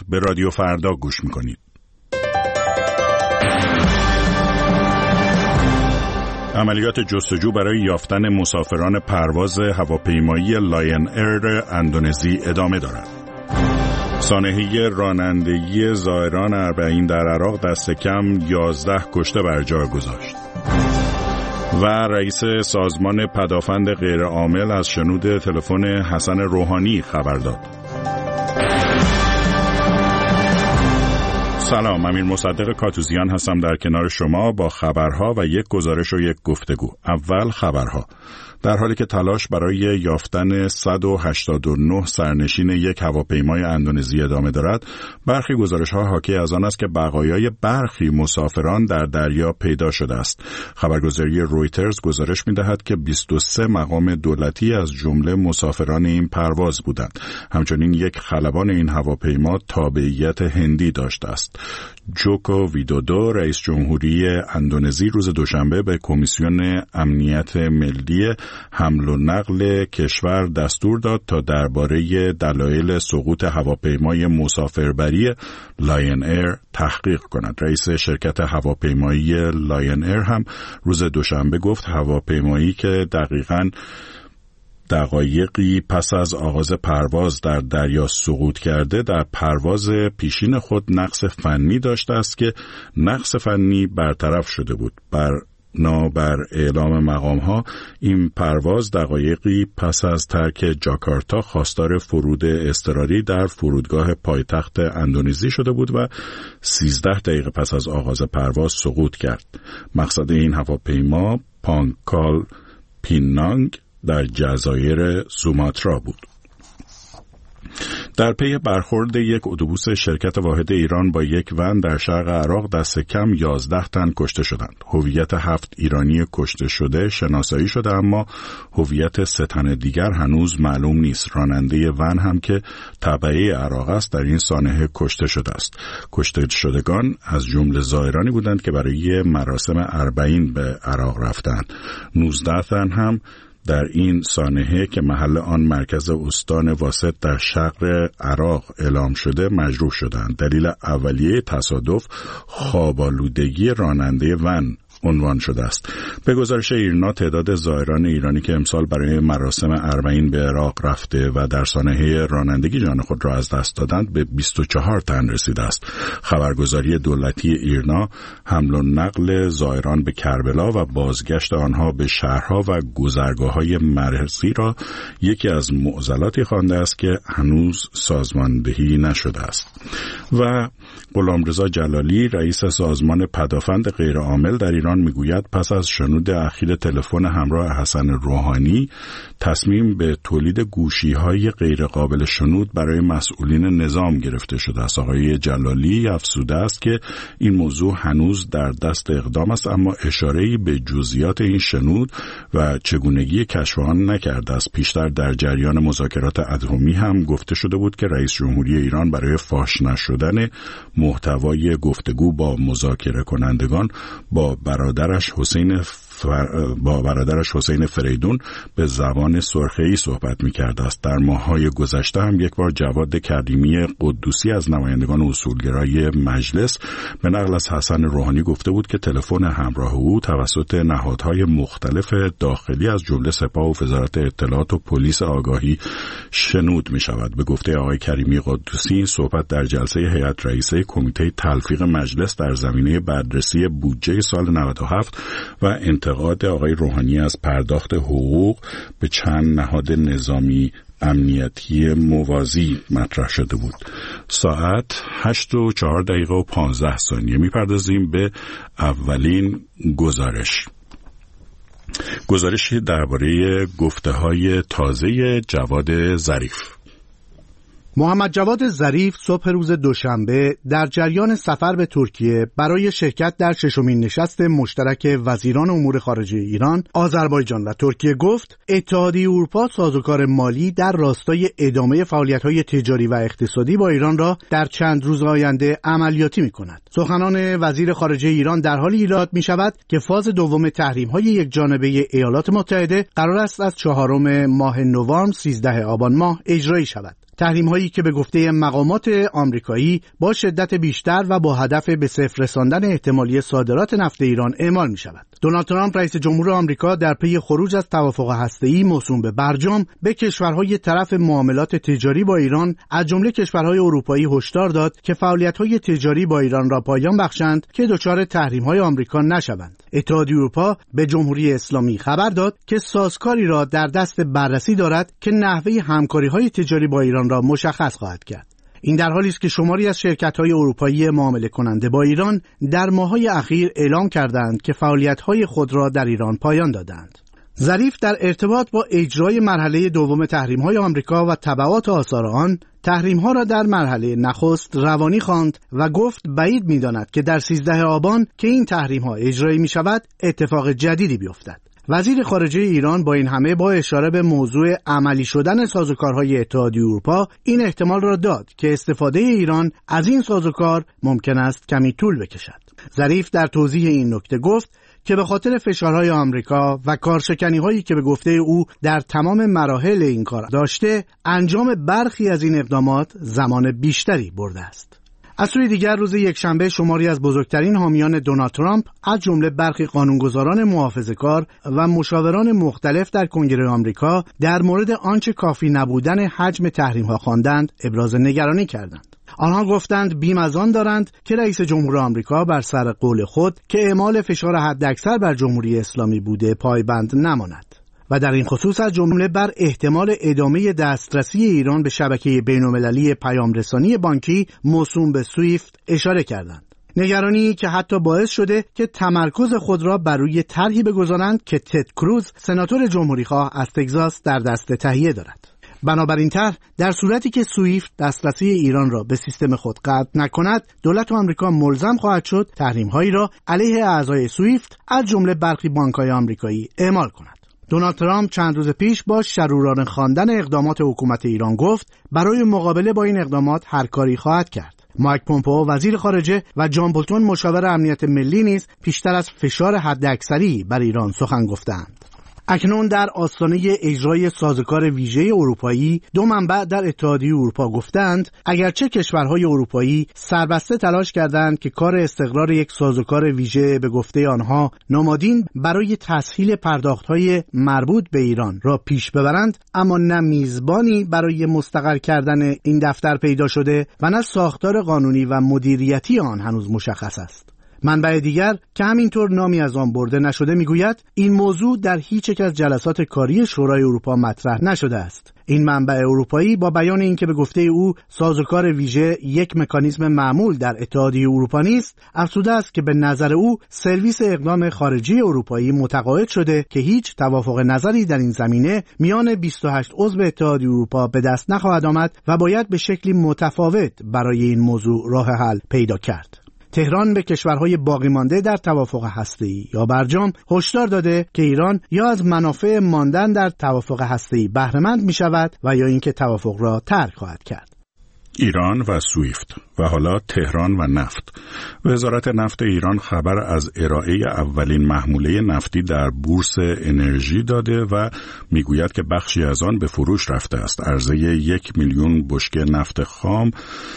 به رادیو فردا گوش میکنید. عملیات جستجو برای یافتن مسافران پرواز هواپیمایی لاین ایر اندونزی ادامه دارد. سانحه رانندگی زائران اربعین در عراق دست کم 11 کشته بر جا گذاشت. و رئیس سازمان پدافند غیرعامل از شنود تلفن حسن روحانی خبر داد. سلام، امیر مصدق کاتوزیان هستم در کنار شما با خبرها و یک گزارش و یک گفتگو. اول خبرها. در حالی که تلاش برای یافتن 189 سرنشین یک هواپیمای اندونزی ادامه دارد، برخی گزارش‌ها حاکی از آن است که بقایای برخی مسافران در دریا پیدا شده است. خبرگزاری رویترز گزارش می‌دهد که 23 مقام دولتی از جمله مسافران این پرواز بودند. همچنین یک خلبان این هواپیما تابعیت هندی داشته است. جوکو ویدودو، رئیس جمهوری اندونزی، روز دوشنبه به کمیسیون امنیت ملی حمل و نقل کشور دستور داد تا درباره دلایل سقوط هواپیمای مسافربری لاین ایر تحقیق کند. رئیس شرکت هواپیمایی لاین ایر هم روز دوشنبه گفت هواپیمایی که دقایقی پس از آغاز پرواز در دریا سقوط کرده در پرواز پیشین خود نقص فنی داشته است که نقص فنی برطرف شده بود. بر اعلام مقام‌ها این پرواز دقایقی پس از ترک جاکارتا خواستار فرود اضطراری در فرودگاه پایتخت اندونزی شده بود و 13 دقیقه پس از آغاز پرواز سقوط کرد. مقصد این هواپیما پانکال پینانگ در جزایر سوماترا بود. در پی برخورد یک اتوبوس شرکت واحد ایران با یک ون در شرق عراق دست کم 11 تن کشته شدند. هویت 7 ایرانی کشته شده شناسایی شده، اما هویت 3 تن دیگر هنوز معلوم نیست. راننده ون هم که تبعه عراق است در این سانحه کشته شده است. کشته شدگان از جمله زائرانی بودند که برای مراسم اربعین به عراق رفتند. 19 تن هم در این سانحه که محل آن مرکز استان واسط در شرق عراق اعلام شده مجروح شدند. دلیل اولیه تصادف خواب‌آلودگی راننده ون عنوان شده است. به گزارش ایرنا تعداد زائران ایرانی که امسال برای مراسم اربعین به عراق رفته و در سانحه رانندگی جان خود را از دست دادند به 24 تن رسیده است. خبرگزاری دولتی ایرنا حمل و نقل زائران به کربلا و بازگشت آنها به شهرها و گذرگاه‌های مرزی را یکی از معضلاتی خوانده است که هنوز سازماندهی نشده است. و غلامرضا جلالی، رئیس سازمان پدافند غیرعامل در ایران، میگوید پس از شنود اخیر تلفن همراه حسن روحانی تصمیم به تولید گوشی‌های غیر قابل شنود برای مسئولین نظام گرفته شده است. آقای جلالی افزوده است که این موضوع هنوز در دست اقدام است، اما اشاره‌ای به جزئیات این شنود و چگونگی کشف آن نکرده است. پیشتر در جریان مذاکرات اتمی هم گفته شده بود که رئیس جمهوری ایران برای فاش نشدن محتوای گفتگو با مذاکره کنندگان با برادرش حسین فریدون به زبان سرخه‌ای صحبت می‌کرده است. در ماه‌های گذشته هم یک بار جواد کریمی قدوسی از نمایندگان اصولگرای مجلس به نقل از حسن روحانی گفته بود که تلفن همراه او توسط نهادهای مختلف داخلی از جمله سپاه و وزارت اطلاعات و پلیس آگاهی شنود می‌شود. به گفته آقای کریمی قدوسی این صحبت در جلسه هیئت رئیسه کمیته تلفیق مجلس در زمینه بررسی بودجه سال 97 و انتقاد آقای روحانی از پرداخت حقوق به چند نهاد نظامی امنیتی موازی مطرح شده بود. ساعت 8:04:15 میپردازیم به اولین گزارشی درباره گفته‌های تازه جواد ظریف. محمد جواد ظریف صبح روز دوشنبه در جریان سفر به ترکیه برای شرکت در 6مین نشست مشترک وزیران امور خارجه ایران، آذربایجان و ترکیه گفت اتحادیه اروپا سازوکار مالی در راستای ادامه فعالیت‌های تجاری و اقتصادی با ایران را در چند روز آینده عملیاتی می‌کند. سخنان وزیر خارجه ایران در حالی ایراد می‌شود که فاز دوم تحریم‌های یکجانبه ایالات متحده قرار است از 4 ماه نوامبر 13 آبان ماه اجرایی شود. تحریم‌هایی که به گفته مقامات آمریکایی با شدت بیشتر و با هدف به صفر رساندن احتمالی صادرات نفت ایران اعمال می‌شود. دونالد ترامپ رئیس جمهور آمریکا در پی خروج از توافق هسته‌ای موسوم به برجام به کشورهای طرف معاملات تجاری با ایران از جمله کشورهای اروپایی هشدار داد که فعالیت‌های تجاری با ایران را پایان بخشند که دچار تحریم‌های آمریکا نشوند. اتحادیه اروپا به جمهوری اسلامی خبر داد که سازکاری را در دست بررسی دارد که نحوه همکاری‌های تجاری با ایران را مشخص خواهد کرد. این در حالی است که شماری از شرکت‌های اروپایی معامله کننده با ایران در ماه‌های اخیر اعلام کردند که فعالیت‌های خود را در ایران پایان دادند. ظریف در ارتباط با اجرای مرحله دوم تحریم‌های آمریکا و تبعات آثار آن، تحریم‌ها را در مرحله نخست روانی خواند و گفت بعید می‌داند که در 13 آبان که این تحریم‌ها اجرایی می‌شود اتفاق جدیدی بیفتد. وزیر خارجه ایران با این همه با اشاره به موضوع عملی شدن سازوکارهای اتحادیه اروپا این احتمال را داد که استفاده ایران از این سازوکار ممکن است کمی طول بکشد. ظریف در توضیح این نکته گفت که به خاطر فشارهای آمریکا و کارشکنی‌هایی که به گفته او در تمام مراحل این کار داشته، انجام برخی از این اقدامات زمان بیشتری برده است. از سوی دیگر روز یکشنبه شماری از بزرگترین حامیان دونالد ترامپ از جمله برخی قانونگذاران محافظه‌کار و مشاوران مختلف در کنگره آمریکا در مورد آنچه کافی نبودن حجم تحریم‌ها خواندند ابراز نگرانی کردند. آنها گفتند بیم از آن دارند که رئیس جمهور آمریکا بر سر قول خود که اعمال فشار حداکثر بر جمهوری اسلامی بوده پایبند نماند و در این خصوص از جمله بر احتمال ادامه دسترسی ایران به شبکه بین‌المللی پیام‌رسانی بانکی موسوم به سویفت اشاره کردند. نگرانی که حتی باعث شده که تمرکز خود را بر روی طرحی بگذارند که تد کروز سناتور جمهوری‌خواه از تگزاس در دست تهیه دارد. بنابراین طرح در صورتی که سویفت دسترسی ایران را به سیستم خود قطع نکند، دولت آمریکا ملزم خواهد شد تحریم‌هایی را علیه اعضای سویفت از جمله برخی بانک‌های آمریکایی اعمال کند. دونالد ترامپ چند روز پیش با شرورانه خواندن اقدامات حکومت ایران گفت برای مقابله با این اقدامات هر کاری خواهد کرد. مایک پومپئو وزیر خارجه و جان بولتون مشاور امنیت ملی نیز پیشتر از فشار حداکثری بر ایران سخن گفتند. اکنون در آستانه اجرای سازوکار ویژه اروپایی، دو منبع در اتحادیه اروپا گفتند اگرچه کشورهای اروپایی سربسته تلاش کردند که کار استقرار یک سازوکار ویژه به گفته آنها نمادین برای تسهیل پرداخت‌های مربوط به ایران را پیش ببرند، اما نه میزبانی برای مستقر کردن این دفتر پیدا شده و نه ساختار قانونی و مدیریتی آن هنوز مشخص است. منبع دیگر که همینطور نامی از آن برده نشده میگوید این موضوع در هیچ یک از جلسات کاری شورای اروپا مطرح نشده است. این منبع اروپایی با بیان اینکه به گفته او سازوکار ویژه یک مکانیزم معمول در اتحادیه اروپا نیست، افزوده است که به نظر او سرویس اقدام خارجی اروپایی متقاعد شده که هیچ توافق نظری در این زمینه میان 28 عضو اتحادیه اروپا به دست نخواهد آمد و باید به شکلی متفاوت برای این موضوع راه حل پیدا کرد. تهران به کشورهای باقی مانده در توافق هسته‌ای یا برجام هشدار داده که ایران یا از منافع ماندن در توافق هسته‌ای بهره مند می‌شود و یا اینکه توافق را ترک خواهد کرد. ایران و سویفت و حالا تهران و نفت. وزارت نفت ایران خبر از ارائه اولین محموله نفتی در بورس انرژی داده و میگوید که بخشی از آن به فروش رفته است. عرضه 1 میلیون بشکه نفت خام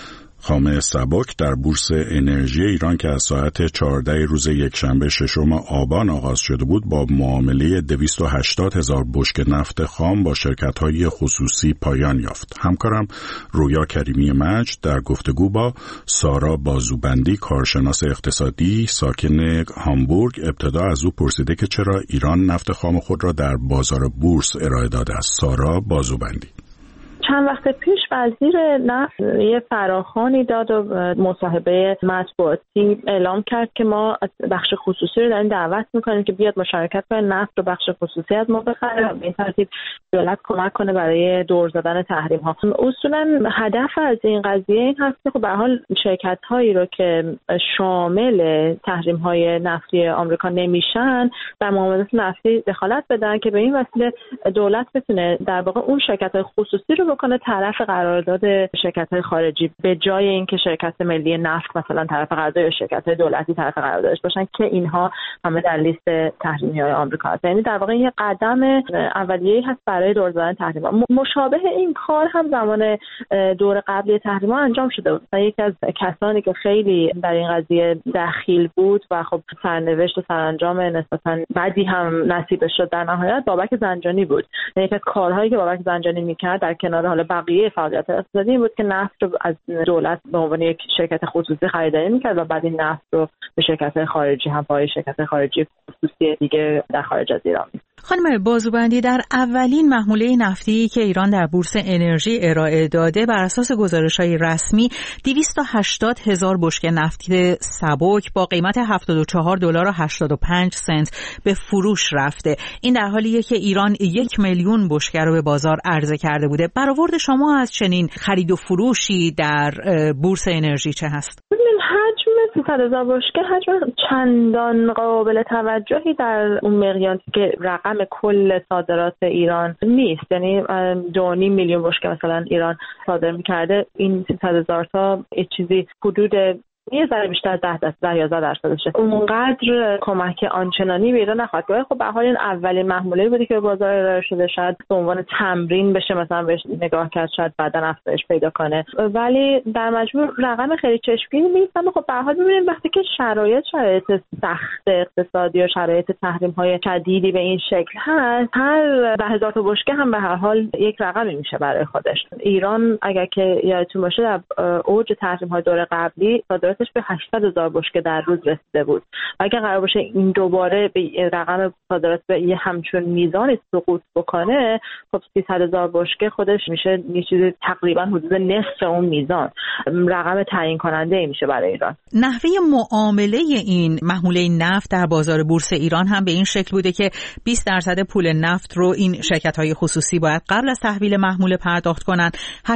سبک در بورس انرژی ایران که از ساعت 14 روز یکشنبه 6 آبان آغاز شده بود با معامله 280,000 بشکه نفت خام با شرکت‌های خصوصی پایان یافت. همکارم رویا کریمی مجد در گفتگو با سارا بازوبندی کارشناس اقتصادی ساکن هامبورگ ابتدا از او پرسیده که چرا ایران نفت خام خود را در بازار بورس ارائه داده است. سارا بازوبندی: چند وقت پیش وزیر نفت یه فراخوانی داد و مصاحبه مطبوعاتی اعلام کرد که ما بخش خصوصی رو داریم دعوت میکنیم که بیاد مشارکت کنه نفت رو بخش خصوصی از ما بخره و به این ترتیب دولت کمک کنه برای دور زدن تحریم ها. اصولا هدف از این قضیه این هست که به هر حال شرکت هایی رو که شامل تحریم های نفتی آمریکا نمیشن در معاملات نفتی دخالت بدن که به این وسیله دولت بتونه در واقع اون شرکت های خصوصی رو بکنه طرف قرارداد شرکت‌های خارجی به جای اینکه شرکت ملی نفت مثلا طرف قرارداد شرکت‌های دولتی طرف قراردادش باشن که اینها همه در لیست تحریمی‌های آمریکا هست. یعنی در واقع یه قدم اولیه‌ای هست برای دور زدن تحریم‌ها. مشابه این کار هم زمان دور قبلی تحریم‌ها انجام شده بود. یکی از کسانی که خیلی در این قضیه دخیل بود و خب سرنوشت و سرانجام نسبتاً بدی هم نصیبش شد در نهایت بابک زنجانی بود. یکی از کارهایی که بابک زنجانی می‌کرد در کنار حالا بقیه فعالیت اقتصادی بود که نفت رو از دولت به عنوان یک شرکت خصوصی خریداری می‌کرد و بعد این نفت رو به شرکت‌های خارجی هم پای شرکت‌های خارجی خصوصی دیگه در خارج از ایران. خانم بازوبندی، در اولین محموله نفتی که ایران در بورس انرژی ارائه داده بر اساس گزارش‌های رسمی 280,000 بشکه نفت سبک با قیمت $74.85 به فروش رفته. این در حالیه که ایران 1,000,000 بشکه رو به بازار عرضه کرده بوده. برآورد شما از چنین خرید و فروشی در بورس انرژی چه هست؟ حجم 300,000 بشکه حجم چندان قابل توجهی در اون مقیاسی که رقم کل صادرات ایران نیست. یعنی 2.5 میلیون بشکه مثلا ایران صادر می‌کرده. این 300,000 تا یه چیزی حدود یه ذره بیشتر از 10-11%. اونقدر کمک آنچنانی به ایران نخواهد کرد. خب به حال این اولین محموله بودی که به بازار ارائه شده، شاید به عنوان تمرین بشه مثلا بهش نگاه کرد، شاید بعداً افزایش پیدا کنه، ولی در مجموع رقم خیلی چشمگیری نیست. اما خب به هر حال ببینید وقتی که شرایط سخت اقتصادی و شرایط تحریم‌های شدیدی به این شکل هست، هر 10,000 تا بشکه هم به هر حال یک رقمی میشه برای خودش. ایران اگر که یادتون باشه در اوج تحریم‌های دور قبلی صادراتش به 80,000 بشکه در روز رسیده بود. اگر قرار باشه این دوباره به رقم صادرات به یه همچون میزانی سقوط بکنه، خب 300,000 بشکه خودش میشه یه چیزی تقریبا حدود نصف اون میزان. رقم تعیین کننده ای میشه برای ایران. نحوه معامله این محموله نفت در بازار بورس ایران هم به این شکل بوده که 20% پول نفت رو این شرکت‌های خصوصی باید قبل از تحویل محموله پرداخت کنن.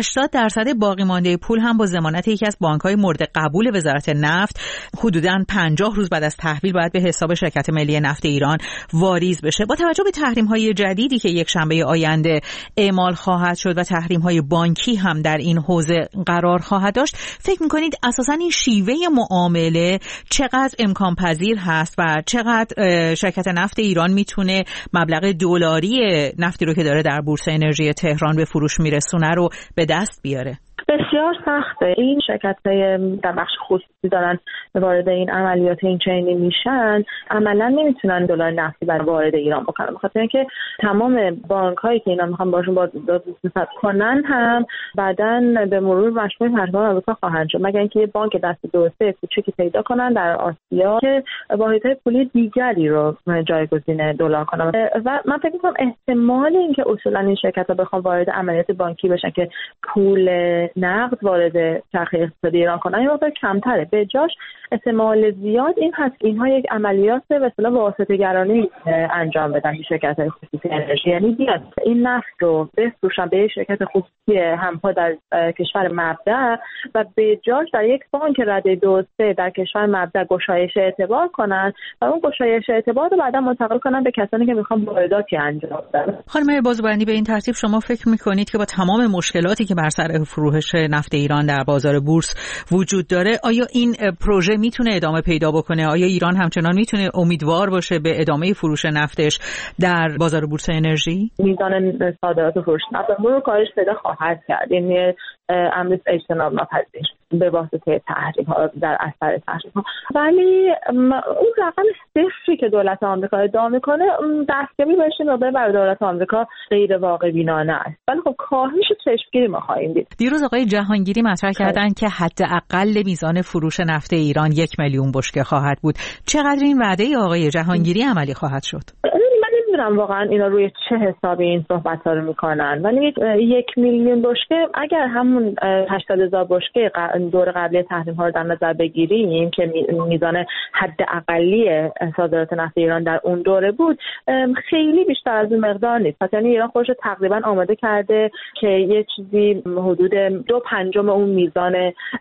80% باقی مانده پول هم با ضمانت یکی از بانک‌های مورد قبول وزارت نفت حدوداً 50 روز بعد از تحویل باید به حساب شرکت ملی نفت ایران واریز بشه. با توجه به تحریم‌های جدیدی که یک شنبه آینده اعمال خواهد شد و تحریم‌های بانکی هم در این حوزه قرار خواهد داشت، فکر می‌کنید اساساً این شیوه معامله چقدر امکان پذیر هست و چقدر شرکت نفت ایران میتونه مبلغ دلاری نفتی رو که داره در بورس انرژی تهران به فروش میرسونه رو به دست بیاره؟ بسیار سخته. این شرکت‌های در بخش خصوصی دارن وارد این عملیات این چینی میشن، عملاً نمیتونن دلار نفتی برای وارد ایران بکنن، بخاطر اینکه تمام بانک‌هایی که اینا میخوان باشون بازدید کنن هم بعداً به مرور مشمول تحریم‌های آمریکا خواهند شد، مگر اینکه یه بانک دست دوسه کوچیکی پیدا کنن در آسیا که واحدهای پولی دیگری رو جایگزین دلار کنن. و من فکر می‌کنم احتمال اینکه اصولاً این شرکت‌ها بخوان وارد عملیات بانکی بشن که پول نقد وارد چرخه اقتصادی ایران کنن این واقعا کمتره. به جاش احتمال زیاد این هست که اینها یک عملیات به اصطلاح واسطه‌گرانی انجام بدن به شرکت‌های خصوصی انرژی، یعنی بیاد این نفت رو بفروشن به شرکت خصوصی همپا در کشور مبدأ و به جاش در یک بانک رده 2-3 در کشور مبدأ گشایش اعتبار کنن و اون گشایش اعتبار رو بعدا منتقل کنن به کسانی که میخوان وارداتی انجام بدن. خانم بازوبندی، به این ترتیب شما فکر می‌کنید که با تمام مشکلاتی که بر سر فروش نفت ایران در بازار بورس وجود داره، آیا این پروژه میتونه ادامه پیدا بکنه؟ آیا ایران همچنان میتونه امیدوار باشه به ادامه فروش نفتش در بازار بورس انرژی؟ میزان صادرات و فروش نفت رو کاهش پیدا خواهد کرد. یعنی امر اجتناب ناپذیر به واسطه تحریم‌ها در اثر تحریم‌ها، ولی اون رقم صفری که دولت آمریکا ادعا میکنه دستیابی بهش برای دولت آمریکا غیر واقع بینانه است، ولی خب کاهش چشمگیری ما خواهیم دید. دیروز آقای جهانگیری مطرح کردن که حداقل میزان فروش نفت ایران 1,000,000 بشکه خواهد بود. چقدر این وعده آقای جهانگیری عملی خواهد شد؟ نمیدونم واقعا اینا روی چه حسابی این صحبت‌ها رو میکنن، ولی 1,000,000 بشکه اگر همون 80,000 بشکه دور قبلی تحریم‌ها رو در نظر بگیریم که میزان حداقلی صادرات نفت ایران در اون دوره بود، خیلی بیشتر از اون مقدار نیست. پس یعنی ایران خودش رو تقریبا آماده کرده که یه چیزی حدود 2/5 اون میزان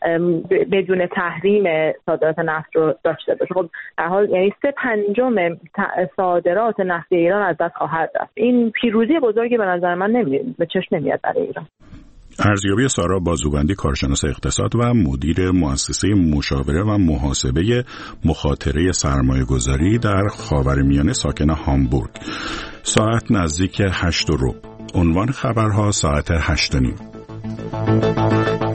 بدون تحریم صادرات نفت رو داشته باشه. خب در حال یعنی 3/5 صادرات نفت ایران از دست خواهد رفت. این پیروزی بزرگی به نظر من به چشم نمیاد برای ایران. ارزیابی سارا بازوبندی، کارشناس اقتصاد و مدیر مؤسسه مشاوره و محاسبه مخاطره سرمایه‌گذاری در خاورمیانه ساکن هامبورگ. ساعت نزدیک 8:15. عنوان خبرها ساعت 8:30.